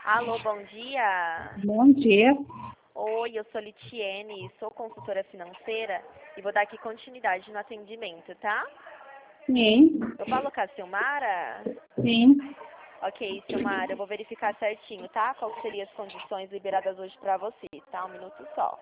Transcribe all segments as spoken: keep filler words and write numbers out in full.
Alô, bom dia. Bom dia. Oi, eu sou Litiene, sou consultora financeira e vou dar aqui continuidade no atendimento, tá? Sim, Eu falo com a Silmara? sim. Ok, Silmara, eu vou verificar certinho, tá? Quais seriam as condições liberadas hoje pra você, tá? Um minuto só.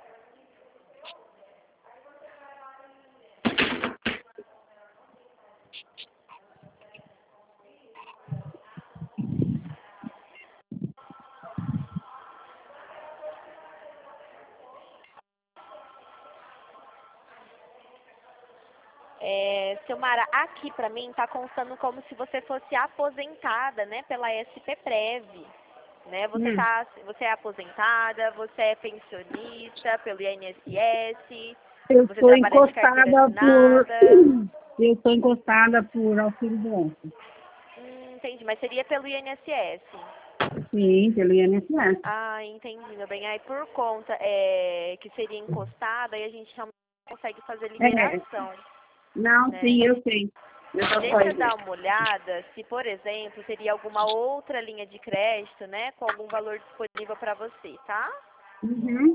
É, Silmara, aqui pra mim tá constando como se você fosse aposentada, né, pela S P Prev, né? Você Hum. tá, você é aposentada, você é pensionista pelo I N S S, Eu você estou trabalha de carteira encostada por. assinada. Eu estou encostada por auxílio doença. Hum, entendi, mas seria pelo I N S S. Sim, pelo I N S S. Ah, entendi, meu bem. Aí por conta é, que seria encostada, aí a gente realmente não consegue fazer É. liberação, Não, né? sim, eu sei. Eu só Deixa eu dar uma olhada se, por exemplo, teria alguma outra linha de crédito, né, com algum valor disponível para você, tá? Uhum.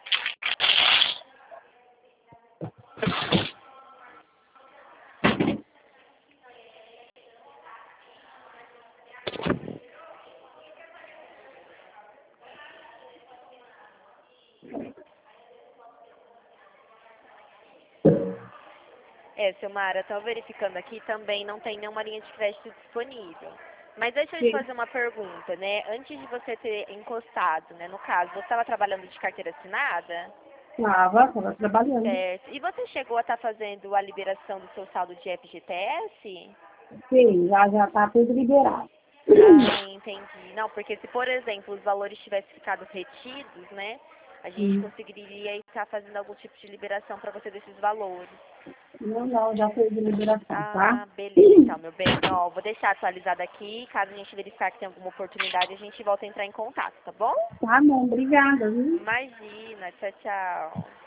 É, Silmara, estou verificando aqui, também não tem nenhuma linha de crédito disponível. Mas deixa eu te Sim. fazer uma pergunta, né? Antes de você ter encostado, né, no caso, você estava trabalhando de carteira assinada? Estava, estava trabalhando. Certo. E você chegou a estar fazendo a liberação do seu saldo de F G T S? Sim, já já está tudo liberado. Ah, entendi. Não, porque se, por exemplo, os valores tivessem ficado retidos, né, a gente Hum. conseguiria estar fazendo algum tipo de liberação para você desses valores. Não, não, já fez a liberação, tá? Ah, beleza, então, meu bem. Ó, vou deixar atualizado aqui. Caso a gente verificar que tem alguma oportunidade, a gente volta a entrar em contato, tá bom? Tá bom, obrigada, viu? Imagina. Tchau, tchau.